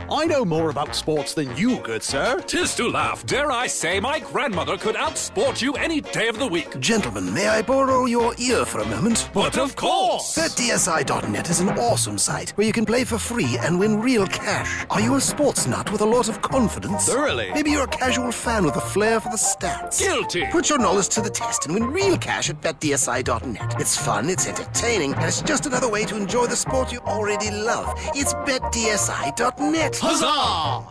I know more about sports than you, good sir. 'Tis to laugh. Dare I say my grandmother could outsport you any day of the week. Gentlemen, may I borrow your ear for a moment? But of course! BetDSI.net is an awesome site where you can play for free and win real cash. Are you a sports nut with a lot of confidence? Thoroughly. Maybe you're a casual fan with a flair for the stats. Guilty! Put your knowledge to the test and win real cash at BetDSI.net. It's fun, it's entertaining, and it's just another way to enjoy the sport you already love. It's BetDSI.net. Huzzah!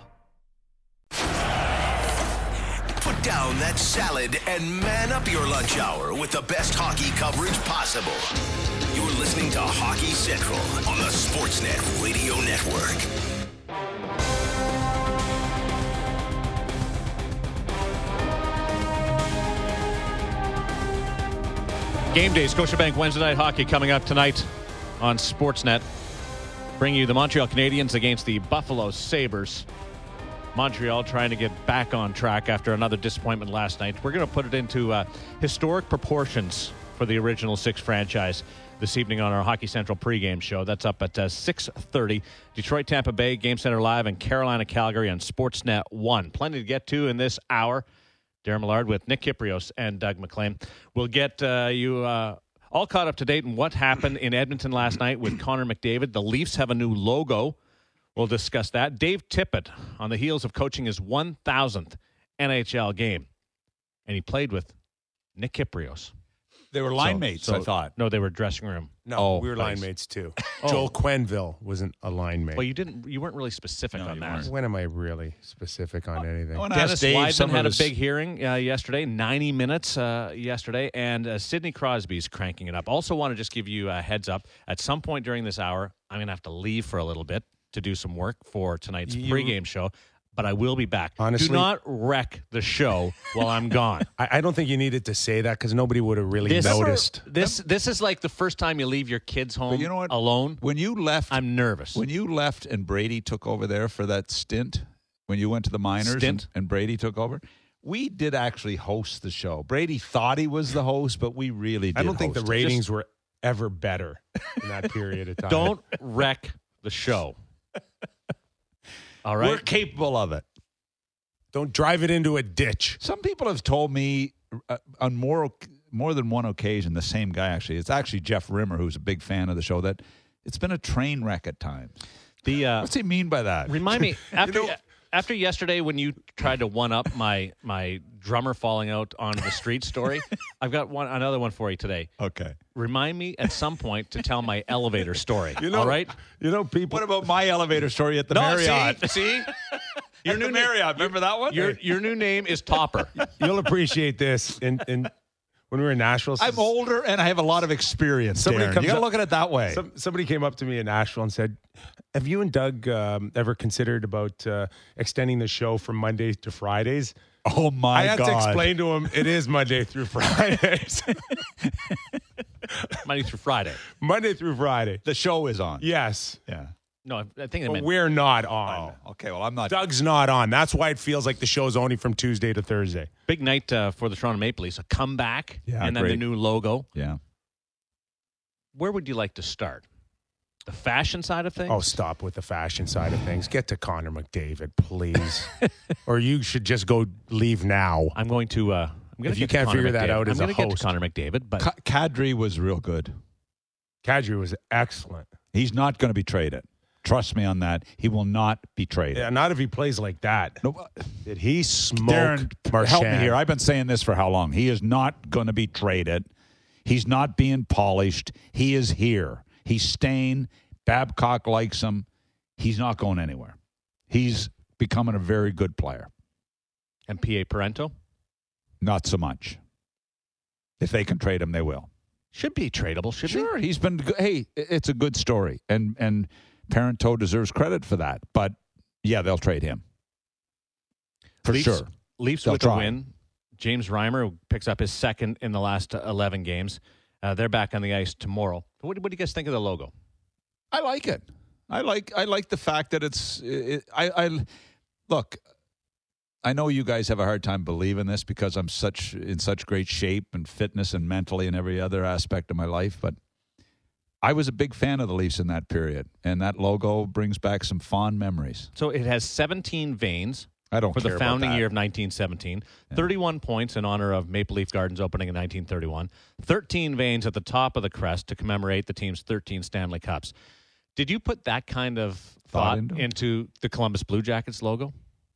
Put down that salad and man up your lunch hour with the best hockey coverage possible. You're listening to Hockey Central on the Sportsnet Radio Network. Game day, Scotiabank Wednesday Night Hockey coming up tonight on Sportsnet. Bring you the Montreal Canadiens against the Buffalo Sabres. Montreal trying to get back on track after another disappointment last night. We're going to put it into historic proportions for the original six franchise this evening on our Hockey Central pregame show. That's up at 6:30. Detroit, Tampa Bay, Game Center Live, and Carolina, Calgary on Sportsnet 1. Plenty to get to in this hour. Darren Millard with Nick Kiprios and Doug McLean. We'll get you all caught up to date on what happened in Edmonton last night with Connor McDavid. The Leafs have a new logo. We'll discuss that. Dave Tippett, on the heels of coaching his 1,000th NHL game. And he played with Nick Kiprios. They were line mates, I thought. No, they were dressing room. No, we were line mates too. Joel Quenneville wasn't a line mate. Well, you weren't really specific on that. When am I really specific on anything? Dennis Wiseman had a big hearing yesterday, 90 minutes yesterday, and Sidney Crosby's cranking it up. Also want to just give you a heads up. At some point during this hour, I'm going to have to leave for a little bit to do some work for tonight's pregame show. But I will be back. Honestly, do not wreck the show while I'm gone. I don't think you needed to say that because nobody would have really noticed. This is like the first time you leave your kids home alone. When you left, I'm nervous. When you left and Brady took over there for that stint, when you went to the minors and Brady took over, we did actually host the show. Brady thought he was the host, but we really did. I don't think the ratings were ever better in that period of time. Don't wreck the show. All right. We're capable of it. Don't drive it into a ditch. Some people have told me on more than one occasion, the same guy actually, it's actually Jeff Rimmer, who's a big fan of the show, that it's been a train wreck at times. What's he mean by that? Remind me, after yesterday when you tried to one-up my drummer falling out onto the street story, I've got another one for you today. Okay. Remind me at some point to tell my elevator story. All right? People. What about my elevator story at the Marriott? See? Your new Marriott. Remember that one? Your new name is Topper. You'll appreciate this. In when we were in Nashville, I'm older and I have a lot of experience. You got to look at it that way. Somebody came up to me in Nashville and said, "Have you and Doug ever considered about extending the show from Mondays to Fridays?" Oh my God! I had to explain to him it is Monday through Fridays. Monday through Friday. Monday through Friday. The show is on. Yes. Yeah. No, I think we're not on. Oh, okay. Well, I'm not. Doug's not on. That's why it feels like the show's only from Tuesday to Thursday. Big night for the Toronto Maple Leafs. A comeback, and then great. the new logo. Yeah. Where would you like to start? The fashion side of things? Oh, stop with the fashion side of things. Get to Connor McDavid, please. Or you should just go leave now. I'm going to. If you can't figure that out as a host. I'm going to get to Connor McDavid, but Kadri was real good. Kadri was excellent. He's not going to be traded. Trust me on that. He will not be traded. Yeah, not if he plays like that. No. Did he smoke Darren, Marchand? help me here. I've been saying this for how long? He is not going to be traded. He's not being polished. He is here. He's staying. Babcock likes him. He's not going anywhere. He's becoming a very good player. And P.A. Parento? Not so much. If they can trade him, they will. Should be tradable, shouldn't he? Sure, he's been good. Hey, it's a good story. And Parento deserves credit for that. But, yeah, they'll trade him. For sure. Leafs with a win. James Reimer picks up his second in the last 11 games. They're back on the ice tomorrow. What do you guys think of the logo? I like it. I like the fact that it's look, I know you guys have a hard time believing this because I'm in such great shape and fitness and mentally and every other aspect of my life, but I was a big fan of the Leafs in that period, and that logo brings back some fond memories. So it has 17 veins. I don't for care the about founding that. year of 1917, 31 points in honor of Maple Leaf Gardens opening in 1931, 13 veins at the top of the crest to commemorate the team's 13 Stanley Cups. Did you put that kind of thought into the Columbus Blue Jackets logo?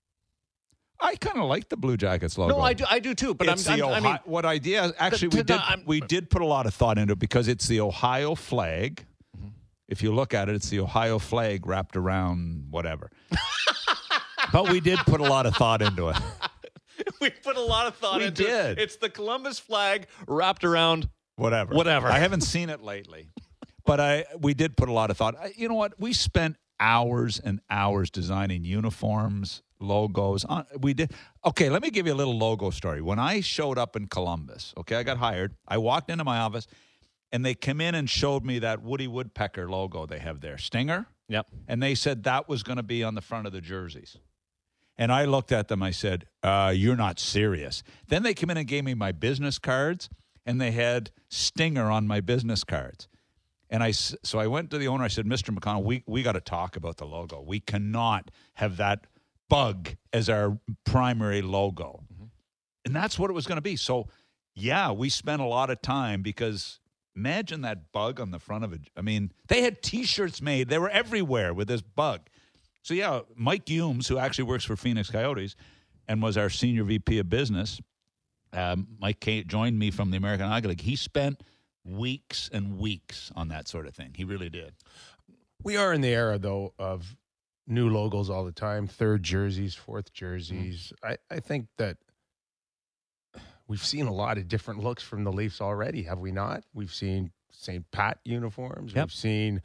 I kind of like the Blue Jackets logo. No, I do too. But what idea? Actually, we did put a lot of thought into it because it's the Ohio flag. Mm-hmm. If you look at it, it's the Ohio flag wrapped around whatever. But we did put a lot of thought into it. We put a lot of thought into it. It's the Columbus flag wrapped around whatever. I haven't seen it lately, but we did put a lot of thought. You know what? We spent hours and hours designing uniforms, logos. We did. Okay, let me give you a little logo story. When I showed up in Columbus, I got hired. I walked into my office, and they come in and showed me that Woody Woodpecker logo they have there, Stinger. Yep. And they said that was going to be on the front of the jerseys. And I looked at them. I said, you're not serious. Then they came in and gave me my business cards, and they had Stinger on my business cards. And so I went to the owner. I said, Mr. McConnell, we got to talk about the logo. We cannot have that bug as our primary logo. Mm-hmm. And that's what it was going to be. So, yeah, we spent a lot of time because imagine that bug on the front of it. I mean, they had T-shirts made. They were everywhere with this bug. So, yeah, Mike Humes, who actually works for Phoenix Coyotes and was our senior VP of business, Mike joined me from the American Hockey League. He spent weeks and weeks on that sort of thing. He really did. We are in the era, though, of new logos all the time, third jerseys, fourth jerseys. I think that we've seen a lot of different looks from the Leafs already, have we not? We've seen St. Pat uniforms. Yep. We've seen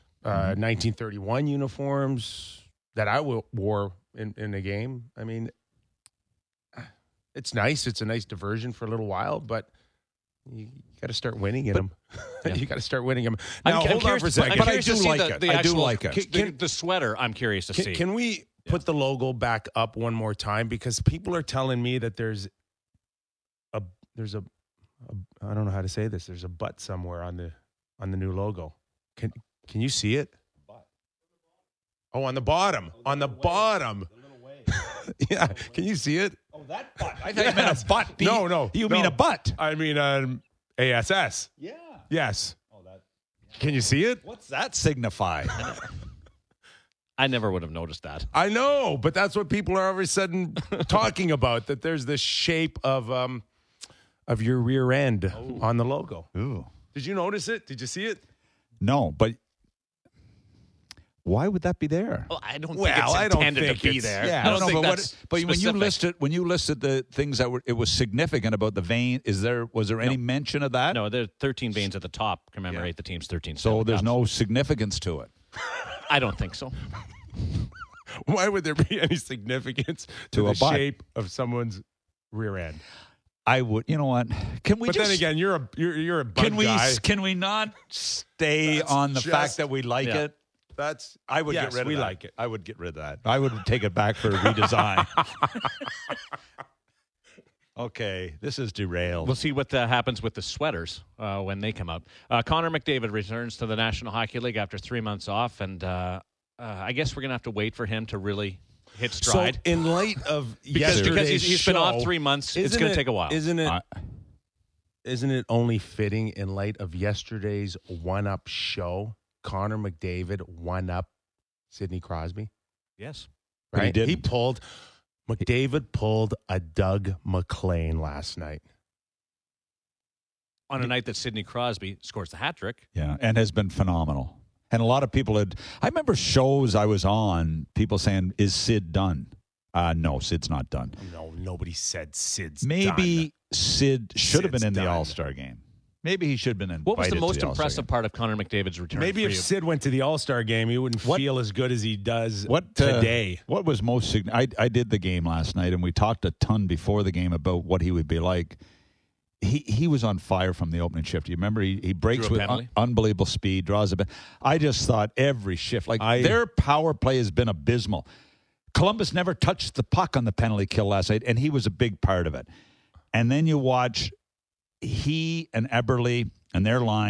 1931 uniforms that I wore in a game. I mean, it's nice. It's a nice diversion for a little while, but you got to start winning in them. Yeah. You got to start winning them. Now, hold on for a second. But I do like it. I do like it. The sweater, I'm curious to see. Can we put the logo back up one more time? Because people are telling me that there's a I don't know how to say this. There's a butt somewhere on the new logo. Can you see it? Oh, on the bottom. On the bottom. Yeah. Can you see it? Oh, that butt. I thought you meant a butt. No. You mean a butt. I mean ASS. Yeah. Yes. Oh, that. Can you see it? What's that signify? I never would have noticed that. I know, but that's what people are all of a sudden talking about, that there's this shape of your rear end on the logo. Ooh. Did you notice it? Did you see it? No, but why would that be there? Well, I don't think it's intended to be there. Yeah, I don't think that's but specific. when you listed the things that it was significant about the vein, was there any mention of that? No, there are 13 veins at the top commemorate the team's 13. So there's Cups. no significance to it. I don't think so. Why would there be any significance to the shape of someone's rear end? I would. You know what? Can we? But then again, you're a bug guy. Can we not stay on the fact that we like it? I would get rid of that. We like it. I would get rid of that. I would take it back for a redesign. Okay, this is derailed. We'll see what happens with the sweaters when they come out. Connor McDavid returns to the National Hockey League after 3 months off, and I guess we're going to have to wait for him to really hit stride. So in light of because he's show, been off 3 months, it's going to take a while. Isn't it only fitting in light of yesterday's one-up show? Connor McDavid one-up Sidney Crosby? Yes. Right? McDavid pulled a Doug McClain last night. On a night that Sidney Crosby scores the hat trick. Yeah, and has been phenomenal. And a lot of people I remember shows I was on, people saying, is Sid done? No, Sid's not done. No, nobody said Sid's Maybe done. Sid should have been in done. the All-Star game. Maybe he should have been invited. What was the most to impressive All-Star part of Connor McDavid's return? Maybe if Sid went to the All-Star game, he wouldn't feel as good as he does today. What was most significant? I did the game last night, and we talked a ton before the game about what he would be like. He was on fire from the opening shift. You remember he breaks with unbelievable speed, draws a bit. I just thought every shift, their power play has been abysmal. Columbus never touched the puck on the penalty kill last night, and he was a big part of it. And then you watch he and Eberle and their line,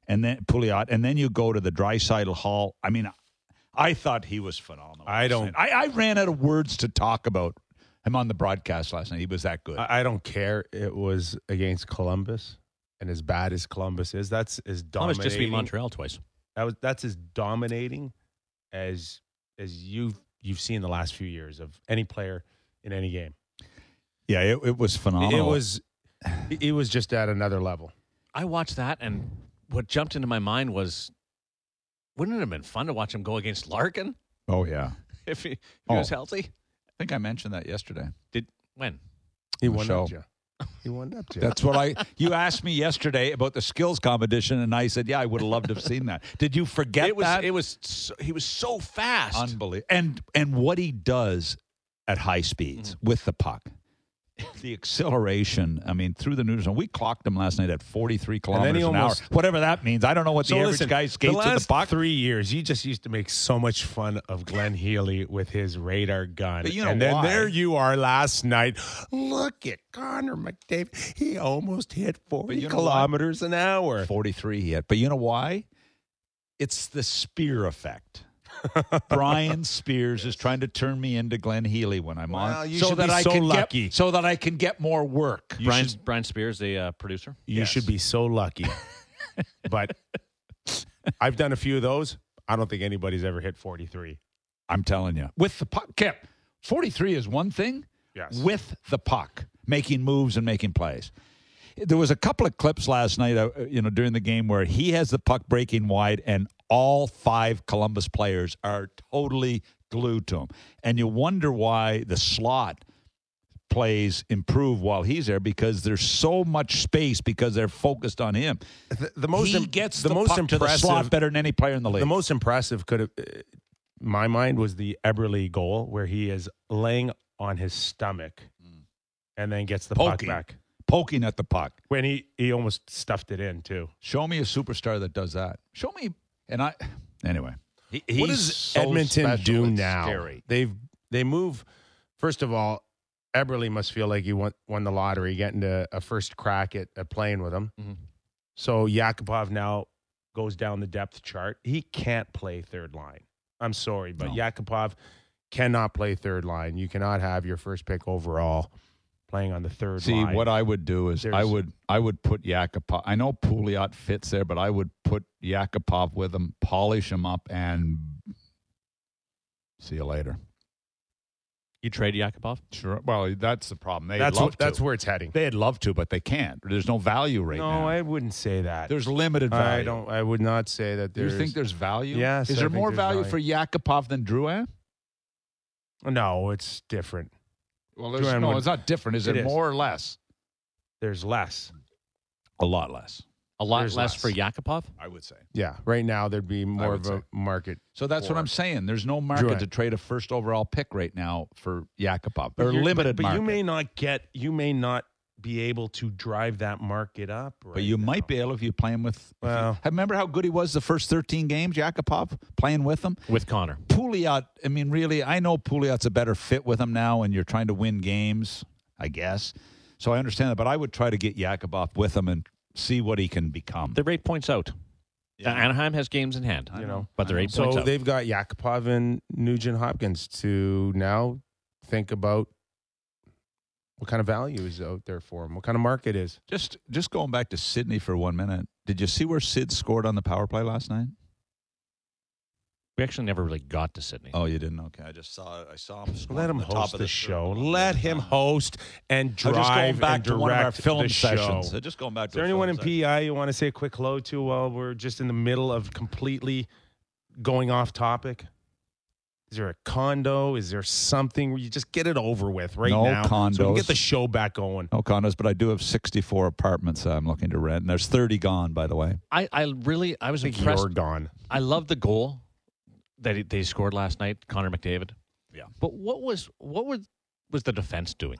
and then Pouliot, and then you go to the Draisaitl Hall. I mean, I thought he was phenomenal. I ran out of words to talk about him on the broadcast last night. He was that good. I don't care. It was against Columbus, and as bad as Columbus is, that's as dominating. Columbus just beat Montreal twice. That's as dominating as you've seen the last few years of any player in any game. Yeah, it was phenomenal. It was just at another level. I watched that, and what jumped into my mind was, wouldn't it have been fun to watch him go against Larkin Oh, yeah. if he was healthy? I think I mentioned that yesterday. When? He On the won show. up, Jeff. He won up, Jeff. That's what you asked me yesterday about the skills competition, and I said, yeah, I would have loved to have seen that. Did you forget that? He was so fast. Unbelievable. And what he does at high speeds with the puck. The acceleration, I mean, through the news. And we clocked him last night at 43 kilometers an hour. Whatever that means. I don't know what the average guy skates with the puck. 3 years, you just used to make so much fun of Glenn Healy with his radar gun. But you know and then why? there you are last night. Look at Connor McDavid. He almost hit 40 kilometers an hour. 43 he hit. But you know why? It's the Spear effect. Brian Spears is trying to turn me into Glenn Healy when I'm on, you should be lucky. so that I can get more work. Brian Spears, the producer. You should be so lucky. But I've done a few of those. I don't think anybody's ever hit 43. I'm telling you, with the puck, 43 is one thing. Yes. With the puck, making moves and making plays. There was a couple of clips last night, during the game where he has the puck breaking wide, and all 5 Columbus players are totally glued to him. And you wonder why the slot plays improve while he's there, because there's so much space because they're focused on him. He gets the most puck to the slot better than any player in the league. The most impressive could have, my mind, was the Eberle goal where he is laying on his stomach and then gets the puck back. Poking at the puck. When he almost stuffed it in, too. Show me a superstar that does that. Show me. Anyway. What does Edmonton do now? Scary. They move. First of all, Eberle must feel like he won the lottery, getting a first crack at playing with him. Mm-hmm. So Yakupov now goes down the depth chart. He can't play third line. I'm sorry, but Yakupov cannot play third line. You cannot have your first pick overall playing on the third line. See, what I would do is I would put Yakupov. I know Pouliot fits there, but I would put Yakupov with him, polish him up, and see you later. You trade Yakupov? Sure. Well, that's the problem. That's where it's heading. They'd love to, but they can't. There's no value right now. No, I wouldn't say that. There's limited value. I would not say that there's... You think there's value? Yes. Is there more value for Yakupov than Drouin? No, it's different. Well, it's not different. Is it more or less? There's less. A lot less. A lot less for Yakupov? I would say. Yeah. Right now, there'd be more of a market. So that's what I'm saying. There's no market to trade a first overall pick right now for Yakupov. Or limited market. But you may not be able to drive that market up. Right but you might be able if you play him with. Remember how good he was the first 13 games, Yakupov, playing with him? With Connor. Pouliot, I mean, really, I know Pouliot's a better fit with him now, and you're trying to win games, I guess. So I understand that, but I would try to get Yakupov with him and see what he can become. They're 8 points out. Yeah. Anaheim has games in hand, but they're 8 points out. So they've got Yakupov and Nugent Hopkins to now think about what kind of value is out there for him, what kind of market is. Just going back to Sydney for 1 minute, did you see where Sid scored on the power play last night? We actually never really got to Sydney. Oh, you didn't? Okay. I saw him. Let him host the show. Let him host and drive just going back and to one of our direct film the sessions. show. Just going back to Is there anyone in PI you want to say a quick hello to while we're just in the middle of completely going off topic? Is there a condo? Is there something where you just get it over with now? No condos. So we can get the show back going. No condos, but I do have 64 apartments I'm looking to rent, and there's 30 gone, by the way. I was think impressed. You're gone. I love the goal that they scored last night, Connor McDavid. Yeah. But what was the defense doing?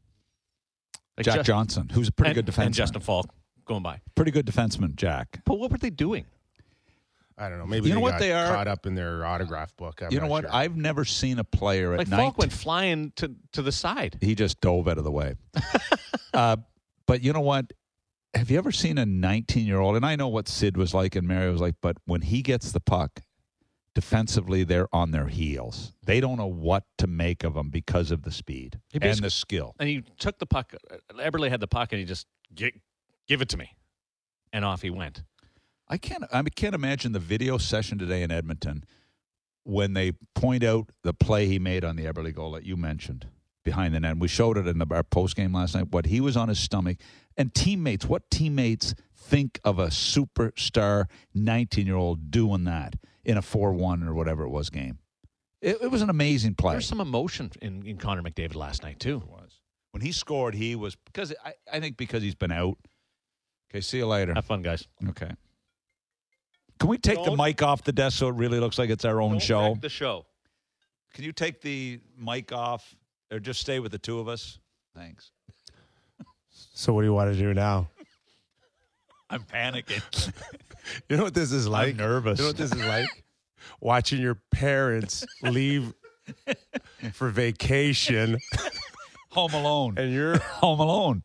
Like Jack Johnson, who's a pretty good defenseman. And Justin Falk going by. Pretty good defenseman, Jack. But what were they doing? I don't know. Maybe they got caught up in their autograph book. You know what? Sure. I've never seen a player at night. Falk went flying to the side. He just dove out of the way. But you know what? have you ever seen a 19-year-old? And I know what Sid was like and Mario was like, but when he gets the puck, defensively, they're on their heels. They don't know what to make of him because of the speed and the skill. And he took the puck. Eberle had the puck, and he just give it to me, and off he went. I can't imagine the video session today in Edmonton when they point out the play he made on the Eberle goal that you mentioned behind the net. We showed it in our postgame last night, what he was on his stomach. And teammates, what teammates think of a superstar 19-year-old doing that in a 4-1 or whatever it was game? It was an amazing play. There's some emotion in Connor McDavid last night, too. It was. When he scored, he was, because I think because he's been out. Okay, see you later. Have fun, guys. Okay. Can we take the mic off the desk so it really looks like it's our own show? Wreck the show. Can you take the mic off or just stay with the two of us? Thanks. So what do you want to do now? I'm panicking. You know what this is like? I'm nervous. You know what this is like? Watching your parents leave for vacation. Home Alone. And you're Home Alone.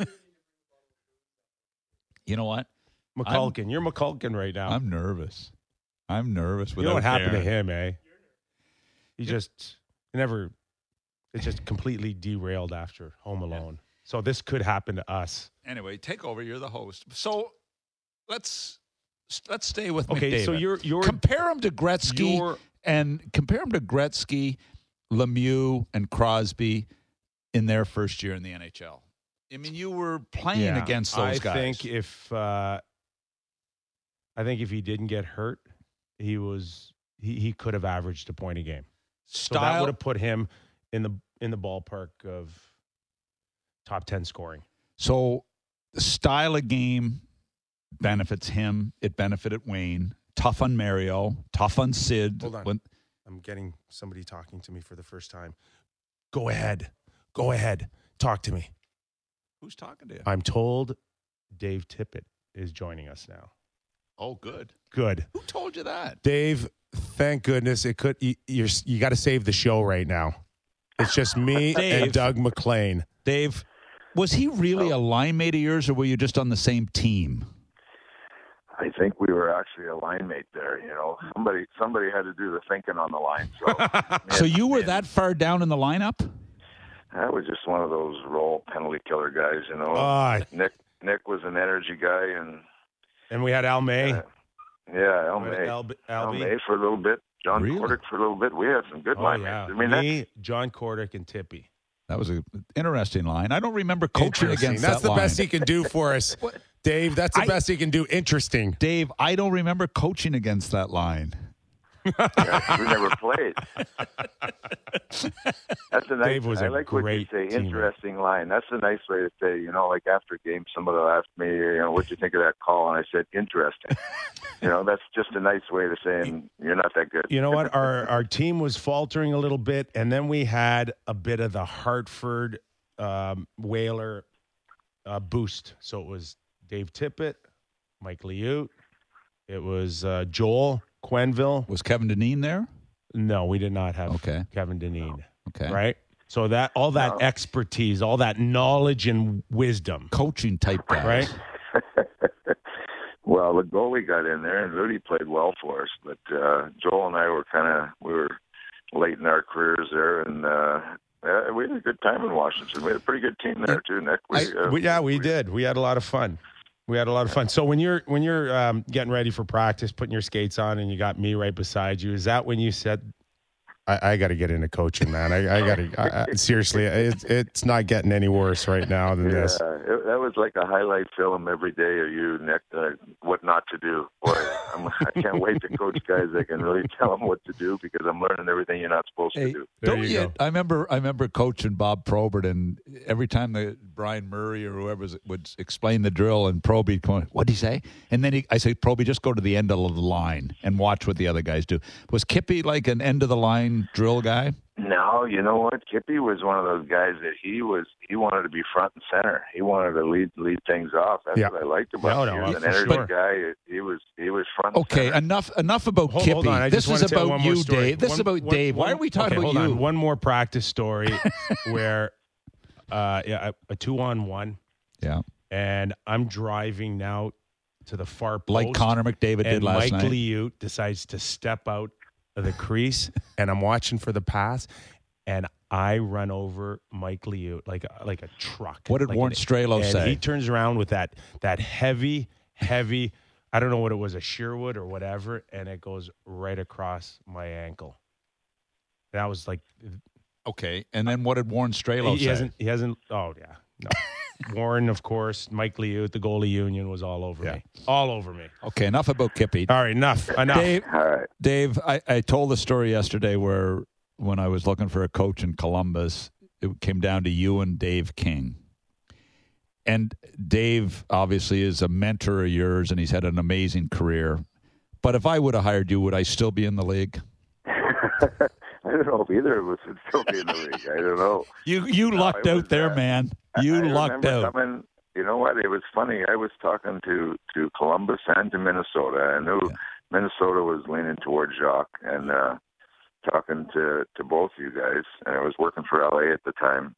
You know what? McCulkin. You're McCulkin right now. I'm nervous. I'm nervous. You know what happened to him, eh? He just never. It just completely derailed after Home Alone. So this could happen to us. Anyway, take over. You're the host. So let's stay with okay, McDavid. so you're compare him to Gretzky Lemieux, and Crosby in their first year in the NHL. I mean, you were playing against those guys. I think if he didn't get hurt, he could have averaged a point a game. So that would have put him in the ballpark of top 10 scoring. So the style of game benefits him. It benefited Wayne. Tough on Mario. Tough on Sid. Hold on. I'm getting somebody talking to me for the first time. Go ahead. Talk to me. Who's talking to you? I'm told Dave Tippett is joining us now. Oh, good. Good. Who told you that? Dave, thank goodness. You got to save the show right now. It's just me and Doug McLean. Dave, was he really a line mate of yours, or were you just on the same team? I think we were actually a line mate there. You know, somebody had to do the thinking on the line. So, so you were that far down in the lineup? I was just one of those role penalty killer guys. You know, Nick was an energy guy, and we had Al May. Al May. Al May for a little bit. John Kordic for a little bit. We had some good line mates. I mean, John Kordic, and Tippy. That was an interesting line. I don't remember coaching against That's that line. That's the best he can do for us. Dave, that's the best he can do. Interesting. Dave, I don't remember coaching against that line. We never played. That's a nice. Dave was I like what you say. Interesting line. That's a nice way to say. You know, like after a game, somebody will ask me, what'd you think of that call? And I said, interesting. That's just a nice way to say you're not that good. You know what? Our team was faltering a little bit, and then we had a bit of the Hartford Whaler boost. So it was Dave Tippett, Mike Liut. It was Joel Quenneville. Was Kevin Dineen there? No, we did not have Kevin Dineen. No. Okay. Right? So all that expertise, all that knowledge and wisdom. Coaching type guys. Right? Well, the goalie got in there, and Rudy played well for us. But Joel and I we were late in our careers there, and we had a good time in Washington. We had a pretty good team there, too, Nick. We did. We had a lot of fun. So when you're getting ready for practice, putting your skates on, and you got me right beside you, is that when you said, I got to get into coaching, man? I got to seriously. It's not getting any worse right now than this. That was like a highlight film every day of you, Nick. What not to do. Boy, I can't wait to coach guys that can really tell them what to do, because I'm learning everything you're not supposed to do. Go. I remember coaching Bob Probert, and every time Brian Murray or whoever would explain the drill, and Proby going, "What'd he say?" And then I say, "Proby, just go to the end of the line and watch what the other guys do." Was Kippy like an end of the line drill guy? No, you know what? Kippy was one of those guys that he wanted to be front and center. He wanted to lead things off. That's what I liked about him. He was an energy guy. He was front and center. Okay, enough about Kippy. Hold on, this is about you, Dave. This is about Dave. Why are we talking about you? Hold on. One more practice story where a 2-on-1. Yeah. and I'm driving now to the far post. Like Connor McDavid did last night. Mike Liut decides to step out of the crease, and I'm watching for the pass, and I run over Mike Liut like a truck. What did Warren Strelo say? He turns around with that heavy, I don't know what it was, a Sherwood or whatever, and it goes right across my ankle. That was like... Okay, and then what did Warren Strelo say? He hasn't... Oh, yeah. No. Warren, of course, Mike Liut, the goalie union was all over me. All over me. Okay, enough about Kippy. All right, enough. Dave, I told the story yesterday where when I was looking for a coach in Columbus, it came down to you and Dave King. And Dave obviously is a mentor of yours, and he's had an amazing career. But if I would have hired you, would I still be in the league? I don't know if either of us would still be in the league. I don't know. You lucked out there, man. You lucked out. You know what? It was funny. I was talking to Columbus and to Minnesota. I knew Minnesota was leaning towards Jacques, and talking to both you guys. And I was working for LA at the time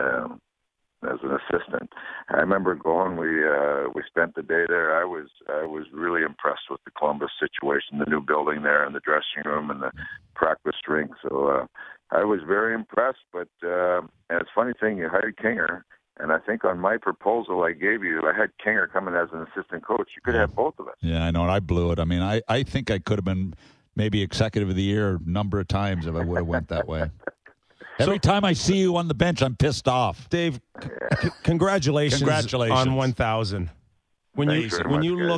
as an assistant. I remember going. We spent the day there. I was really impressed with the Columbus situation, the new building there, and the dressing room, and the practice rink. So I was very impressed. But and it's a funny thing, you hired Kinger. And I think on my proposal I gave you, I had Kinger coming as an assistant coach. You could have both of us. Yeah, I know. And I blew it. I mean, I think I could have been maybe executive of the year a number of times if I would have went that way. Every time I see you on the bench, I'm pissed off. Dave, congratulations on 1,000. When you look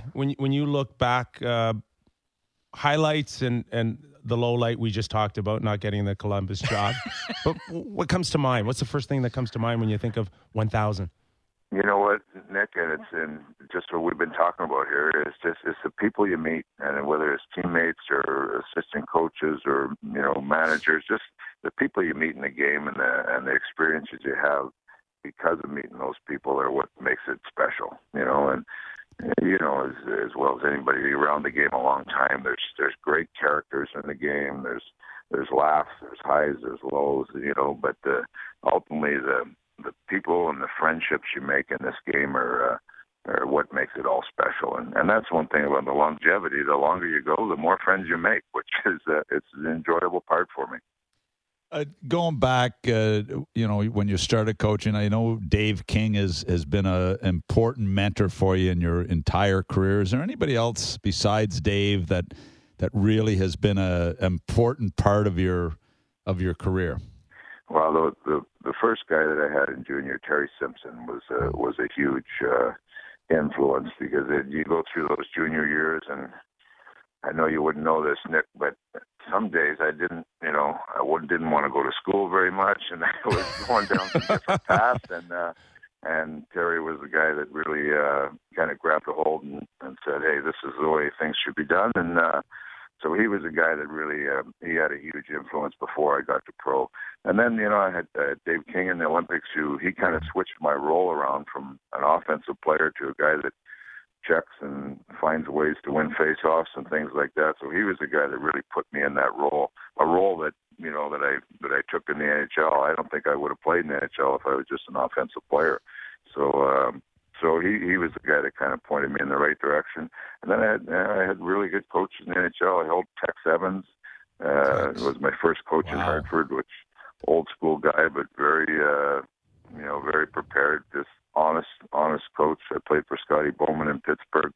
back, highlights and the low light we just talked about, not getting the Columbus job. But what comes to mind? What's the first thing that comes to mind when you think of 1,000? You know what, Nick, and it's in just what we've been talking about here. It's the people you meet, and whether it's teammates or assistant coaches or managers, just the people you meet in the game and the experiences you have because of meeting those people are what makes it special. And as well as anybody around the game a long time, there's great characters in the game. There's laughs, there's highs, there's lows, but ultimately the people and the friendships you make in this game are what makes it all special. And that's one thing about the longevity. The longer you go, the more friends you make, which is it's an enjoyable part for me. Going back, when you started coaching, I know Dave King has been an important mentor for you in your entire career. Is there anybody else besides Dave that really has been an important part of your career? Well, the first guy that I had in junior, Terry Simpson, was a huge influence because you go through those junior years, and I know you wouldn't know this, Nick, but some days I didn't want to go to school very much, and I was going down some different paths, and Terry was the guy that really kind of grabbed a hold and said, hey, this is the way things should be done, and so he was a guy that really he had a huge influence before I got to pro. And then, I had Dave King in the Olympics, who he kind of switched my role around from an offensive player to a guy that checks and finds ways to win face-offs and things like that. So he was the guy that really put me in that role, a role that that I took in the NHL. I don't think I would have played in the NHL if I was just an offensive player. So he was the guy that kind of pointed me in the right direction. And then I had really good coaches in the NHL. I held Tex Evans. It was my first coach in Hartford, which old school guy, but very very prepared. Just honest coach. I played for Scotty Bowman in Pittsburgh.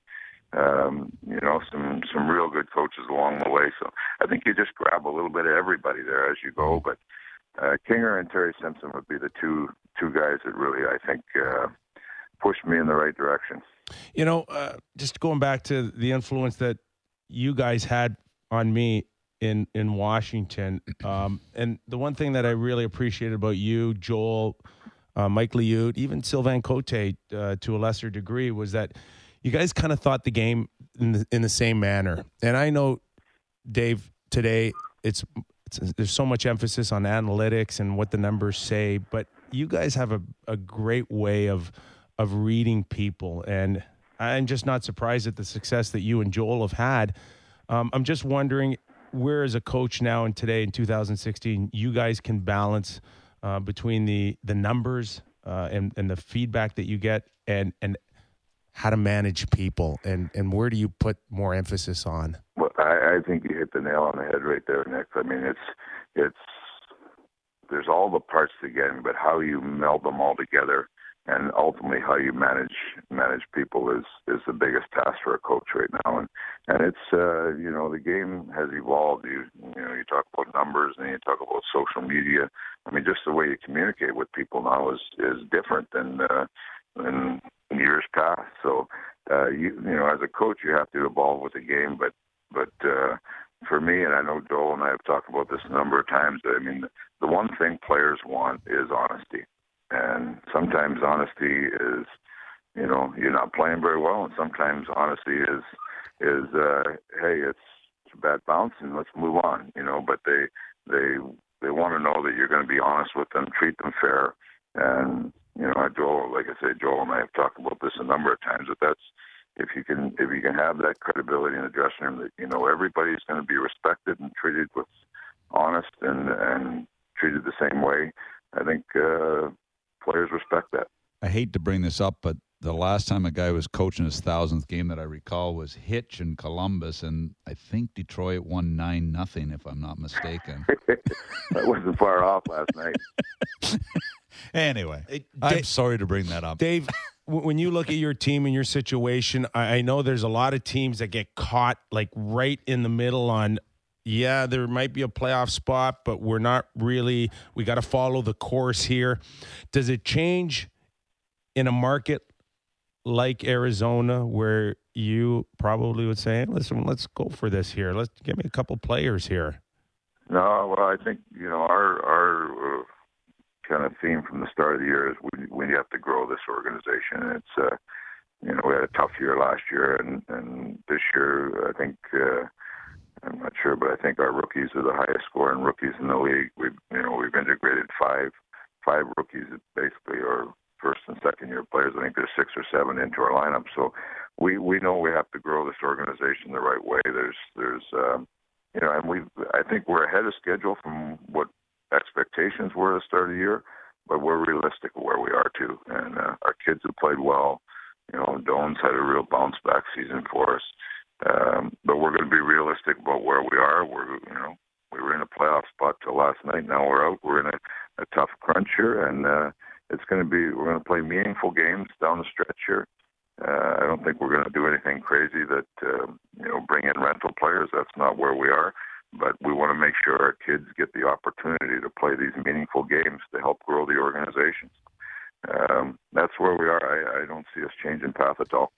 Some real good coaches along the way. So I think you just grab a little bit of everybody there as you go. But Kinger and Terry Simpson would be the two guys that really, I think, pushed me in the right direction. Just going back to the influence that you guys had on me in Washington, and the one thing that I really appreciated about you, Joel, Mike Liut, even Sylvain Cote to a lesser degree, was that you guys kind of thought the game in the same manner. And I know, Dave, today there's so much emphasis on analytics and what the numbers say, but you guys have a great way of reading people, and I'm just not surprised at the success that you and Joel have had. I'm just wondering where, as a coach now and today in 2016, you guys can balance between the numbers and the feedback that you get, and how to manage people, and where do you put more emphasis on? Well, I think you hit the nail on the head right there, Nick. I mean, it's there's all the parts to getting, but how you meld them all together, and ultimately how you manage people is the biggest task for a coach right now. And it's the game has evolved. You talk about numbers and you talk about social media. I mean, just the way you communicate with people now is different than years past. So as a coach, you have to evolve with the game. But for me, and I know Joel and I have talked about this a number of times, I mean, the one thing players want is honesty. And sometimes honesty is, you're not playing very well, and sometimes honesty is hey, it's a bad bounce and let's move on, But they want to know that you're going to be honest with them, treat them fair, and Joel, like I say, Joel and I have talked about this a number of times. But that's if you can have that credibility in the dressing room, that everybody's going to be respected and treated with honest and treated the same way. I think players respect that. I hate to bring this up, but the last time a guy was coaching his 1,000th game that I recall was Hitch in Columbus, and I think Detroit won 9-0, if I'm not mistaken. That wasn't far off last night. Anyway, I'm sorry to bring that up. Dave, when you look at your team and your situation, I know there's a lot of teams that get caught like right in the middle on, there might be a playoff spot, but we're not really, we got to follow the course here. Does it change in a market like Arizona where you probably would say, listen, let's go for this here. Let's give me a couple players here? No, well, I think, our kind of theme from the start of the year is we have to grow this organization. It's, we had a tough year last year, and this year, I think, I'm not sure, but I think our rookies are the highest scoring rookies in the league. We've integrated five rookies basically, or first and second year players. I think there's 6 or 7 into our lineup. So we know we have to grow this organization the right way. And I think we're ahead of schedule from what expectations were at the start of the year, but we're realistic of where we are too. And our kids have played well. Doan's had a real bounce back season for us. But we're going to be realistic about where we are. We were in a playoff spot till last night. Now we're out. We're in a tough crunch here, and we're going to play meaningful games down the stretch here. I don't think we're going to do anything crazy that bring in rental players. That's not where we are. But we want to make sure our kids get the opportunity to play these meaningful games to help grow the organizations. That's where we are. I don't see us changing path at all.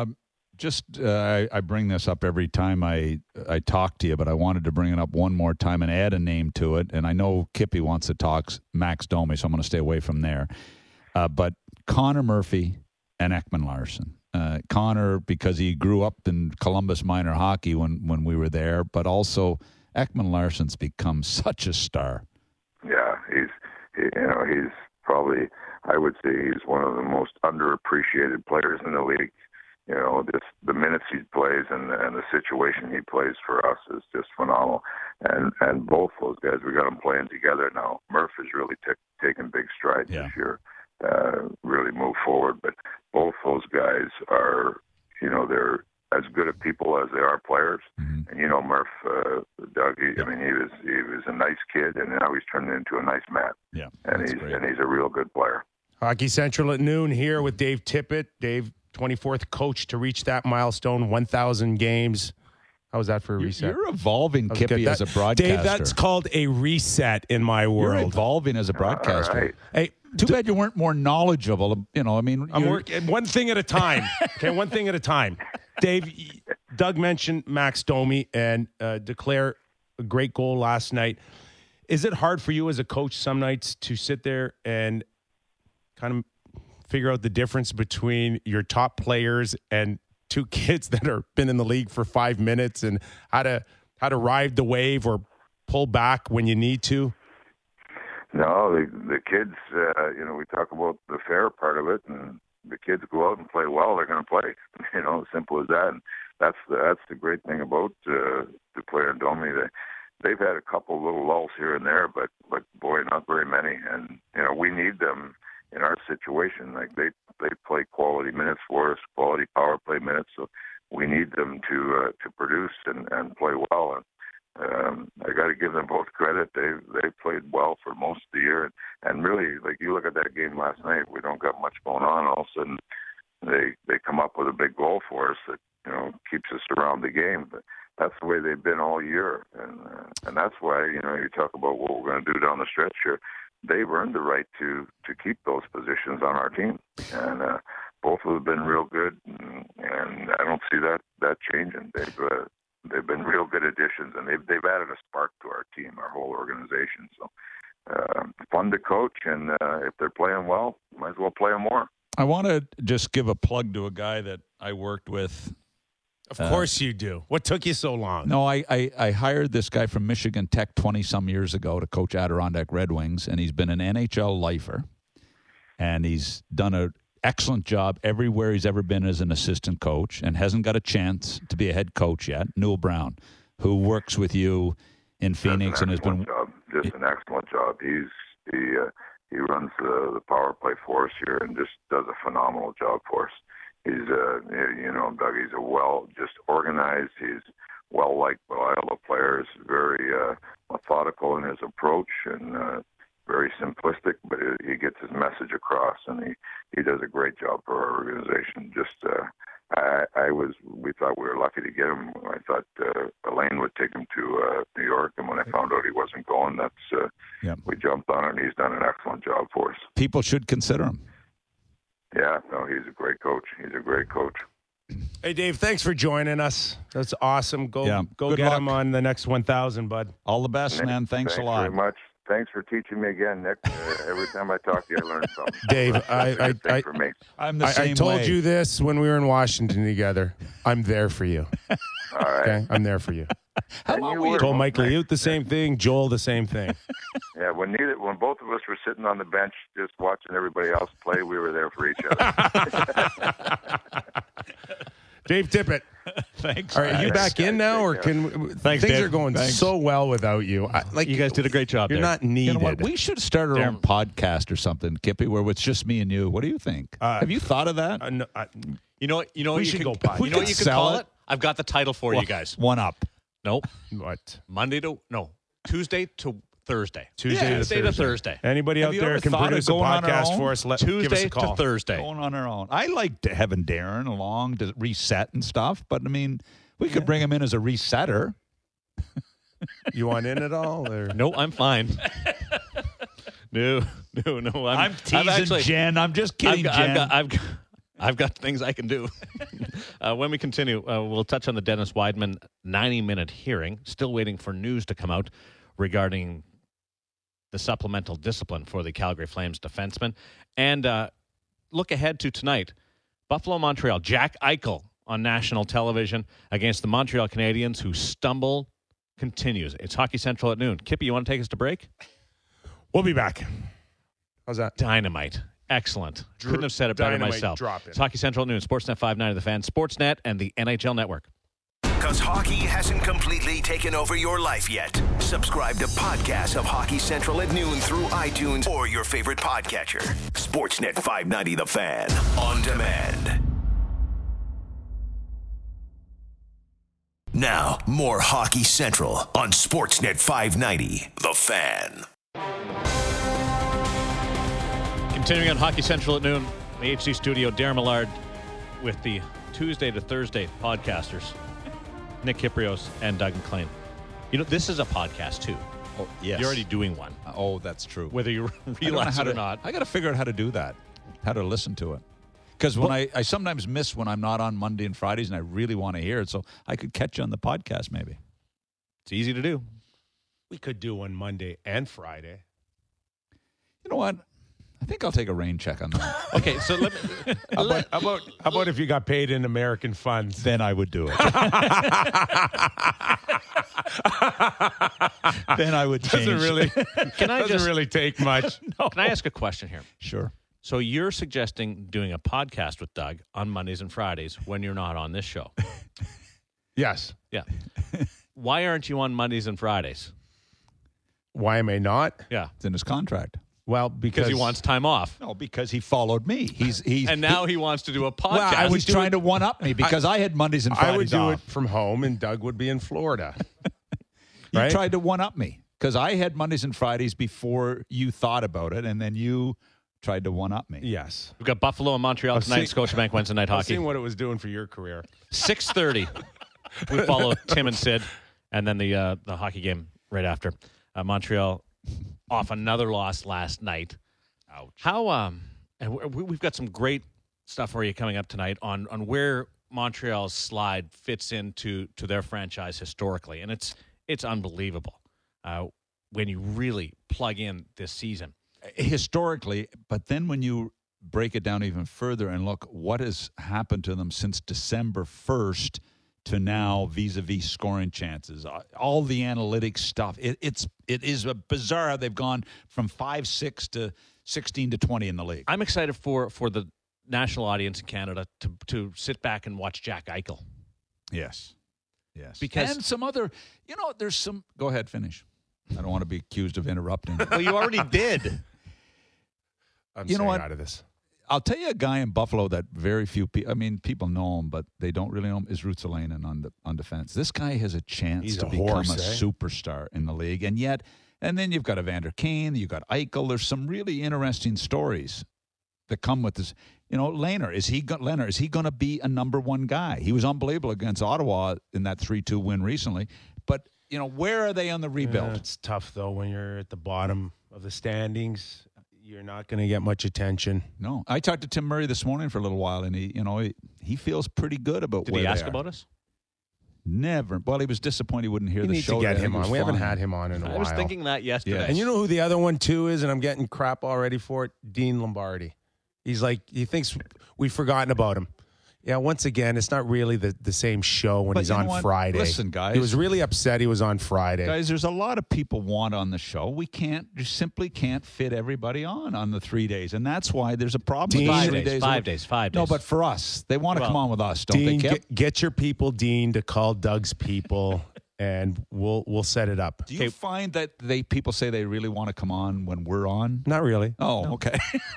I bring this up every time I talk to you, but I wanted to bring it up one more time and add a name to it. And I know Kippy wants to talk Max Domi, so I'm going to stay away from there. But Connor Murphy and Ekman Larsson. Connor, because he grew up in Columbus minor hockey when we were there, but also Ekman Larsson's become such a star. Yeah, he's probably, I would say, he's one of the most underappreciated players in the league. The minutes he plays and the situation he plays for us is just phenomenal. And both those guys, we got them playing together now. Murph has really taken big strides this year, really moved forward. But both those guys are, they're as good at people as they are players. Mm-hmm. And Murph, Doug, he was a nice kid, and now he's turned into a nice man. Yeah, and he's a real good player. Hockey Central at noon here with Dave Tippett. Dave, 24th coach to reach that milestone, 1,000 games. How was that for a reset? You're evolving, Kippy, as a broadcaster. Dave, that's called a reset in my world. You're evolving as a broadcaster. Right. Hey, too bad you weren't more knowledgeable. I'm working one thing at a time. Okay, one thing at a time. Dave, Doug mentioned Max Domi and declare a great goal last night. Is it hard for you as a coach some nights to sit there and kind of figure out the difference between your top players and two kids that are been in the league for 5 minutes, and how to ride the wave or pull back when you need to? No, the kids, we talk about the fair part of it, and the kids go out and play well, they're going to play. Simple as that. And that's the great thing about the player in Domi. They've had a couple little lulls here and there, but boy, not very many. And we need them in our situation. Like they play quality minutes for us, quality power play minutes. So we need them to produce and play well. And I got to give them both credit. They played well for most of the year. And really, like you look at that game last night, we don't got much going on. All of a sudden, they come up with a big goal for us that keeps us around the game. But that's the way they've been all year, and that's why you talk about what we're going to do down the stretch here. They've earned the right to keep those positions on our team, and both of them have been real good, and I don't see that changing. They've been real good additions, and they've added a spark to our team, our whole organization. So fun to coach, and if they're playing well, might as well play them more. I want to just give a plug to a guy that I worked with. Of course you do. What took you so long? No, I hired this guy from Michigan Tech 20-some years ago to coach Adirondack Red Wings, and he's been an NHL lifer, and he's done an excellent job everywhere he's ever been as an assistant coach and hasn't got a chance to be a head coach yet. Newell Brown, who works with you in Phoenix and has been... Just an excellent job. He runs the power play for us here and just does a phenomenal job for us. He's, Doug, he's just organized. He's well-liked by all the players, very methodical in his approach and very simplistic, but he gets his message across, and he does a great job for our organization. We thought we were lucky to get him. I thought Elaine would take him to New York, and when I found out he wasn't going, we jumped on it, and he's done an excellent job for us. People should consider him. Yeah, no, he's a great coach. He's a great coach. Hey, Dave, thanks for joining us. That's awesome. Go Good get luck. him on the next 1,000, bud. All the best, Nick, man. Thanks a lot. Very much. Thanks for teaching me again, Nick. Every time I talk to you, I learn something. Dave, For me. I'm the same I told way. you this when we were in Washington together. I'm there for you. All right. Okay? I'm there for you. How And about you we were. Told Mike Liut the same thing. Joel the same thing. Yeah, when both of us were sitting on the bench just watching everybody else play, we were there for each other. Dave Tippett. Thanks. Are you back in now, or Thanks, things Dave. are going Thanks. so well without you? You guys did a great job You're there. not needed. You know what? We should start our own podcast or something, Kippy, where it's just me and you. What do you think? Have you thought of that? No, You know what We you should could, go podcast. You know what you could Sell call it. it? I've got the title for you guys. One up. Nope. what? Tuesday to Thursday. Tuesday to Thursday. Anybody Have out you there ever can thought of produce a going on our podcast own? for us? Give us Tuesday a call. to Thursday. Going on our own. I like having Darren along to reset and stuff, but I mean, we could bring him in as a resetter. You want in at all? Or? No, I'm fine. No. I'm teasing Jen. I'm just kidding, Jen. I've got things I can do. When we continue, we'll touch on the Dennis Weidman 90-minute hearing. Still waiting for news to come out regarding the supplemental discipline for the Calgary Flames defenseman. And look ahead to tonight. Buffalo-Montreal. Jack Eichel on national television against the Montreal Canadiens, who stumble continues. It's Hockey Central at noon. Kippy, you want to take us to break? We'll be back. How's that? Dynamite. Excellent. Couldn't have said it better Dynamite myself. drop in. It's Hockey Central at noon. Sportsnet 590 The Fan, Sportsnet, and the NHL Network. Because hockey hasn't completely taken over your life yet. Subscribe to podcasts of Hockey Central at noon through iTunes or your favorite podcatcher. Sportsnet 590 The Fan. On demand. Now, more Hockey Central on Sportsnet 590 The Fan. Continuing on Hockey Central at noon, the HC studio, Darren Millard with the Tuesday to Thursday podcasters, Nick Kiprios and Doug McLean. You know, this is a podcast, too. Oh, yes. You're already doing one, Oh, that's true. whether you I don't know realize how it or to- not. I got to figure out how to do that, how to listen to it. Because when I sometimes miss when I'm not on Monday and Fridays, and I really want to hear it, so I could catch you on the podcast maybe. It's easy to do. We could do one Monday and Friday. You know what? I think I'll take a rain check on that. Okay, so let me... How about if you got paid in American funds? Then I would do it. Then I would change. Doesn't really take much. Can I ask a question here? Sure. So you're suggesting doing a podcast with Doug on Mondays and Fridays when you're not on this show. Yes. Yeah. Why aren't you on Mondays and Fridays? Why am I not? Yeah. It's in his contract. Well, because he wants time off. No, because he followed me. And now he wants to do a podcast. Well, I was trying to one-up me because I had Mondays and Fridays I would do off. it from home, and Doug would be in Florida. You right? tried to one-up me because I had Mondays and Fridays before you thought about it, and then you tried to one-up me. Yes. We've got Buffalo and Montreal tonight, Scotiabank Wednesday Night I was Hockey. seeing what it was doing for your career. 6:30. We follow Tim and Sid, and then the hockey game right after. Montreal off another loss last night. Ouch. How and we've got some great stuff for you coming up tonight on where Montreal's slide fits into their franchise historically, and it's unbelievable when you really plug in this season. Historically, but then when you break it down even further and look what has happened to them since December 1st to now vis-a-vis scoring chances, all the analytics stuff, it is bizarre how they've gone from 5-6 to 16 to 20 in the league. I'm excited for the national audience in Canada to sit back and watch Jack Eichel. Yes. Because and some other, there's some. Go ahead, finish. I don't want to be accused of interrupting. Well, you already did. I'm You know staying what? out of this. I'll tell you a guy in Buffalo that very few people, people know him, but they don't really know him, is Ruotsalainen on defense. This guy has a chance He's to a become horse, a superstar in the league. And then you've got Evander Kane, you've got Eichel. There's some really interesting stories that come with this. Lehner, is he going to be a number one guy? He was unbelievable against Ottawa in that 3-2 win recently. But, where are they on the rebuild? It's tough, though, when you're at the bottom of the standings. You're not going to get much attention. No. I talked to Tim Murray this morning for a little while, and he feels pretty good about Did where he they ask are. about us? Never. Well, he was disappointed he wouldn't hear We the need show. to get today. him He was on. We haven't fine. had him on in a while. I was thinking that yesterday. Yeah. And you know who the other one, too, is? And I'm getting crap already for it? Dean Lombardi. He's like, he thinks we've forgotten about him. Yeah, once again, it's not really the same show when But he's you know on what? Friday. Listen, guys. He was really upset he was on Friday. Guys, there's a lot of people want on the show. We simply can't fit everybody on the 3 days. And that's why there's a problem Dean, with the 5 3 days. days. 5 days. 5 days. No, but for us, they want to come on with us, don't Dean, they, Kip? get your people, Dean, to call Doug's people, and we'll set it up. Do you find that people say they really want to come on when we're on? Not really. Oh, okay.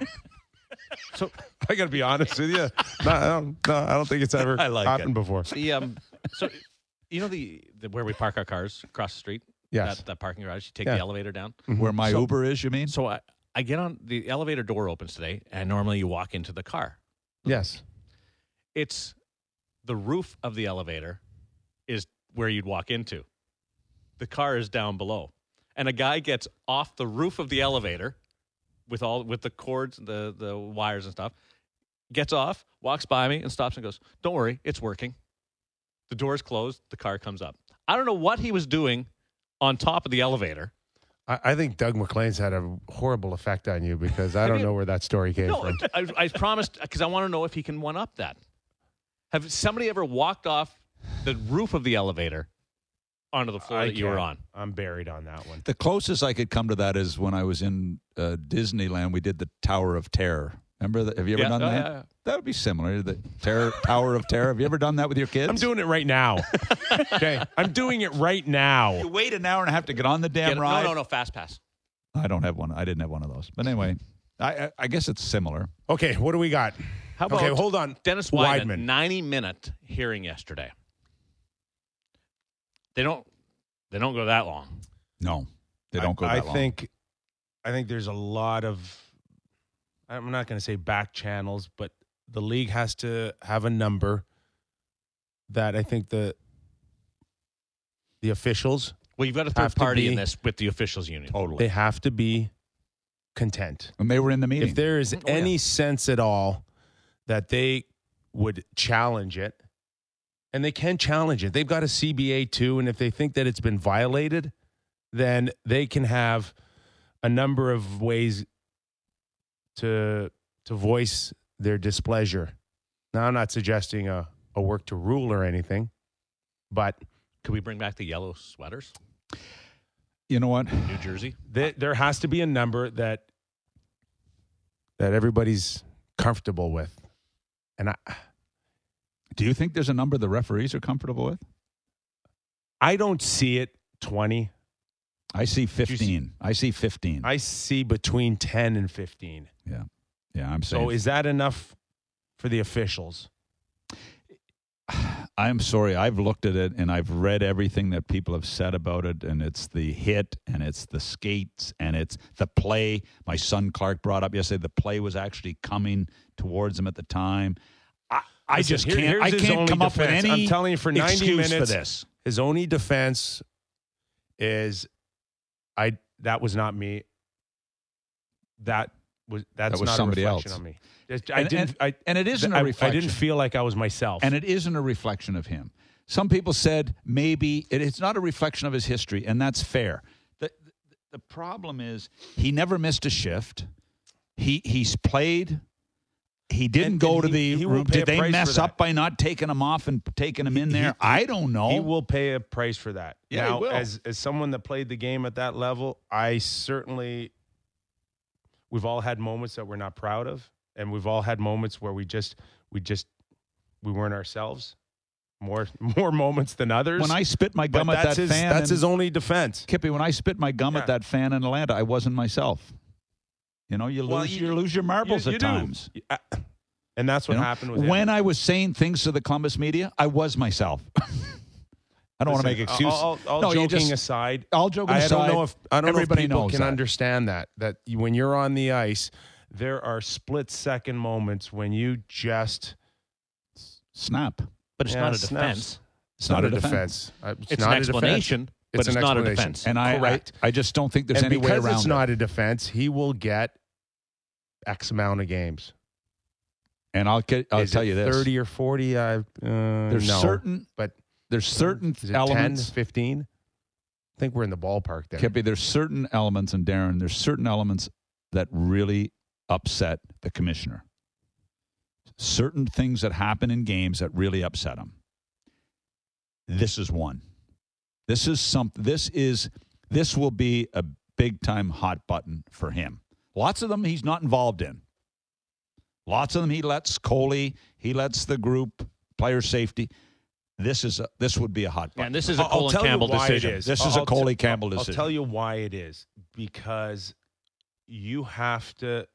So I got to be honest with you. No, I don't think it's ever I like happened it. before. so the where we park our cars across the street? Yes. That parking garage. You take Yeah. the elevator down. Where my Uber is, you mean? So I get on, the elevator door opens today, and normally you walk into the car. Yes. It's the roof of the elevator is where you'd walk into. The car is down below. And a guy gets off the roof of the elevator with the cords, the wires and stuff, gets off, walks by me and stops and goes, "Don't worry, it's working." The door's closed, the car comes up. I don't know what he was doing on top of the elevator. I think Doug McLean's had a horrible effect on you because I don't know where that story came from. I promised, because I want to know if he can one-up that. Have somebody ever walked off the roof of the elevator onto the floor that you were on? I'm buried on that one. The closest I could come to that is when I was in Disneyland. We did the Tower of Terror. Remember that? Have you ever done that? Yeah. That would be similar. The Tower of Terror. Have you ever done that with your kids? I'm doing it right now. Okay, I'm doing it right now. You wait an hour and a half to get on the damn ride. No, Fast Pass. I don't have one. I didn't have one of those. But anyway, I guess it's similar. Okay, what do we got? How about okay, hold on. Dennis Weidman, 90-minute hearing yesterday. They don't go that long. No, they don't go that long. I think there's a lot of, I'm not going to say back channels, but the league has to have a number that I think the officials, Well, you've got a third party in this with the officials union. Totally. they have to be content. And they were in the meeting. If there is any sense at all that they would challenge it, and they can challenge it. They've got a CBA too, and if they think that it's been violated, then they can have a number of ways to voice their displeasure. Now, I'm not suggesting a work to rule or anything, but Could we bring back the yellow sweaters? You know what? New Jersey? there has to be a number that everybody's comfortable with. And Do you think there's a number the referees are comfortable with? I don't see it 20. I see 15. I see 15. I see between 10 and 15. Yeah. I'm saying. So is that enough for the officials? I'm sorry. I've looked at it and I've read everything that people have said about it, and it's the hit and it's the skates and it's the play. My son Clark brought up yesterday the play was actually coming towards him at the time. I just can't. I can't come up with any. I'm telling you, for 90 excuse minutes for this. His only defense is, that was not me. That's was not somebody a reflection else on me. And it isn't a reflection. I didn't feel like I was myself. And it isn't a reflection of him. Some people said maybe it's not a reflection of his history, and that's fair. The problem is he never missed a shift. He's played. He didn't go to the room. Did they mess up by not taking him off and taking him in there? I don't know. He will pay a price for that. Yeah, now, he will. As someone that played the game at that level, we've all had moments that we're not proud of, and we've all had moments where we weren't ourselves. More moments than others. When I spit my gum at that fan, that's his only defense. Kippy, when I spit my gum at that fan in Atlanta, I wasn't myself. You know, you lose your marbles at times. And that's what happened with him. When I was saying things to the Columbus media, I was myself. I don't want to make excuses. All joking aside, I don't know if people can understand that when you're on the ice, there are split-second moments when you just snap. But it's not a defense. It's not a defense. It's an explanation, but it's not a defense. And I just don't think there's any way around it. Because it's not a defense, he will get X amount of games. And I'll tell you this. 30 or 40? There's certain elements. 10, 15? I think we're in the ballpark there. Kippy, there's certain elements, and Darren, there's certain elements that really upset the commissioner. Certain things that happen in games that really upset him. This is one. This will be a big-time hot button for him. Lots of them he's not involved in. Lots of them he lets Coley, he lets the group, player safety. This would be a hot button. And this is a Colin Campbell decision. This is a Coley Campbell decision. I'll tell you why it is. Because you have to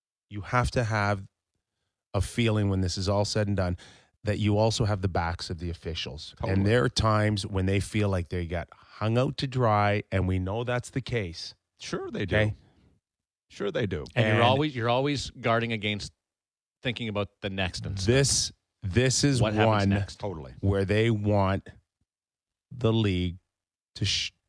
have a feeling when this is all said and done that you also have the backs of the officials. Totally. And there are times when they feel like they got hung out to dry, and we know that's the case. Sure they do. Okay? Sure they do. And you're always guarding against thinking about the next instance. This is what one next. Totally. where they want the league to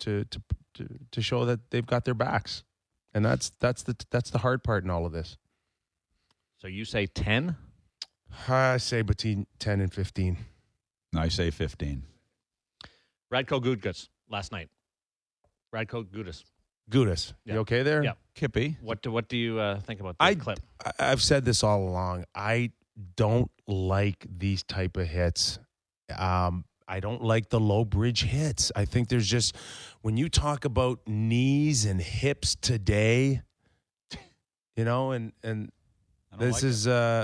show that they've got their backs. And that's the hard part in all of this. So you say 10? I say between 10 and 15. I say 15. Radko Gudas last night. Radko Gudas. Gudas. Yeah. You okay there? Yeah. Kippy. What do you think about the clip? I've said this all along. I don't like these type of hits. I don't like the low bridge hits. I think there's just, when you talk about knees and hips today, you know, and this is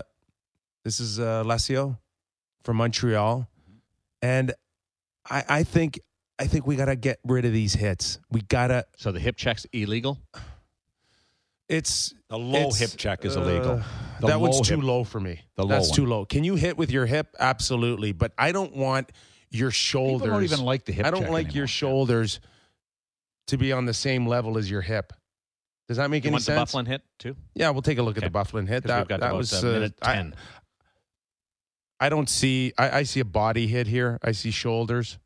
Alessio from Montreal, and I think we got to get rid of these hits. We got to. So the hip check's illegal? It's the low hip check is illegal. That one's too low for me. That's too low. Can you hit with your hip? Absolutely, but I don't want your shoulders. People don't even like the hip check. I don't like your shoulders to be on the same level as your hip. Does that make any sense? You want the Byfuglien hit too? Yeah, we'll take a look at the Byfuglien hit. That was minute 10. I don't see. I see a body hit here. I see shoulders.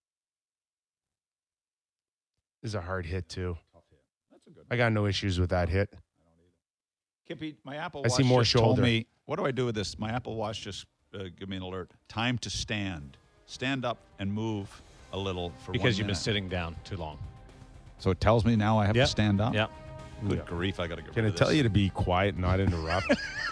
This is a hard hit too. I got no issues with that hit. Kippy, my Apple Watch I see more just shoulder. told me, what do I do with this? My Apple Watch just gave me an alert. Time to stand. Stand up and move a little for 1 minute. Because you've been sitting down too long. So it tells me now I have to stand up? Yeah. Good grief, I got to get rid Can of it this. tell you to be quiet and not interrupt?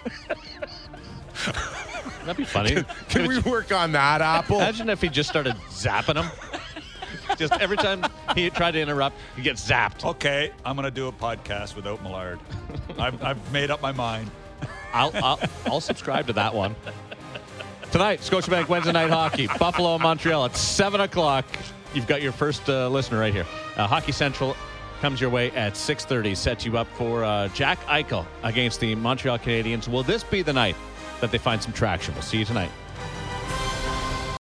That'd be funny. Can we work on that, Apple? Imagine if he just started zapping him. Just every time he tried to interrupt, he gets zapped. Okay, I'm going to do a podcast without Millard. I've made up my mind. I'll subscribe to that one. Tonight, Scotiabank Wednesday Night Hockey. Buffalo and Montreal at 7 o'clock. You've got your first listener right here. Hockey Central comes your way at 6:30. Sets you up for Jack Eichel against the Montreal Canadiens. Will this be the night that they find some traction? We'll see you tonight.